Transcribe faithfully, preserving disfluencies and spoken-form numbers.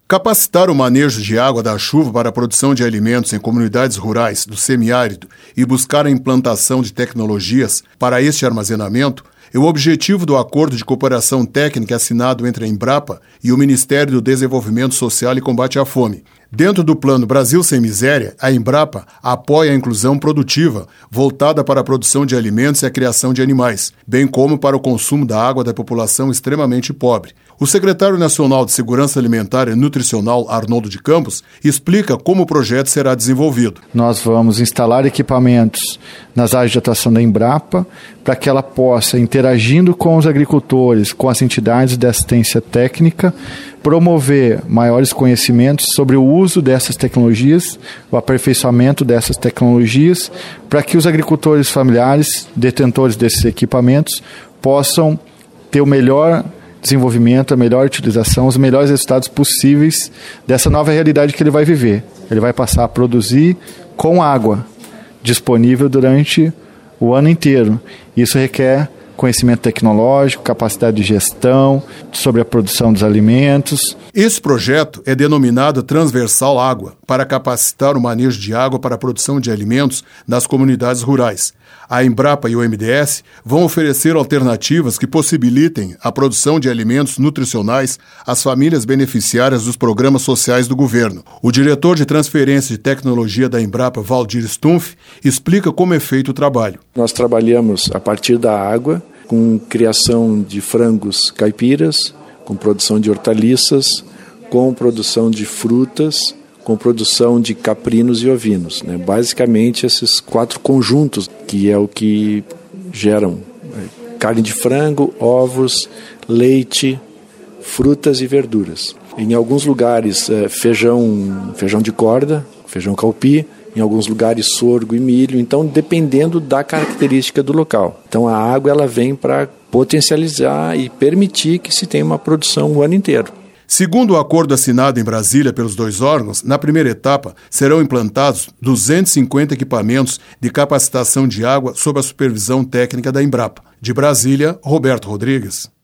Capacitar o manejo de água da chuva para a produção de alimentos em comunidades rurais do semiárido e buscar a implantação de tecnologias para este armazenamento é o objetivo do Acordo de Cooperação Técnica assinado entre a Embrapa e o Ministério do Desenvolvimento Social e Combate à Fome. Dentro do Plano Brasil Sem Miséria, a Embrapa apoia a inclusão produtiva voltada para a produção de alimentos e a criação de animais, bem como para o consumo da água da população extremamente pobre. O secretário nacional de Segurança Alimentar e Nutricional, Arnoldo de Campos, explica como o projeto será desenvolvido. Nós vamos instalar equipamentos nas áreas de atuação da Embrapa para que ela possa, interagindo com os agricultores, com as entidades de assistência técnica, promover maiores conhecimentos sobre o uso dessas tecnologias, o aperfeiçoamento dessas tecnologias, para que os agricultores familiares, detentores desses equipamentos, possam ter o melhor desenvolvimento, a melhor utilização, os melhores resultados possíveis dessa nova realidade que ele vai viver. Ele vai passar a produzir com água disponível durante o ano inteiro. Isso requer conhecimento tecnológico, capacidade de gestão, sobre a produção dos alimentos. Esse projeto é denominado Transversal Água, para capacitar o manejo de água para a produção de alimentos nas comunidades rurais. A Embrapa e o M D S vão oferecer alternativas que possibilitem a produção de alimentos nutricionais às famílias beneficiárias dos programas sociais do governo. O diretor de transferência de tecnologia da Embrapa, Valdir Stumpf, explica como é feito o trabalho. Nós trabalhamos a partir da água, com criação de frangos caipiras, com produção de hortaliças, com produção de frutas, com produção de caprinos e ovinos, né? Basicamente esses quatro conjuntos, que é o que geram carne de frango, ovos, leite, frutas e verduras. Em alguns lugares feijão, feijão de corda, feijão calpi, em alguns lugares sorgo e milho, então dependendo da característica do local. Então a água ela vem para potencializar e permitir que se tenha uma produção o ano inteiro. Segundo o acordo assinado em Brasília pelos dois órgãos, na primeira etapa serão implantados duzentos e cinquenta equipamentos de capacitação de água sob a supervisão técnica da Embrapa. De Brasília, Roberto Rodrigues.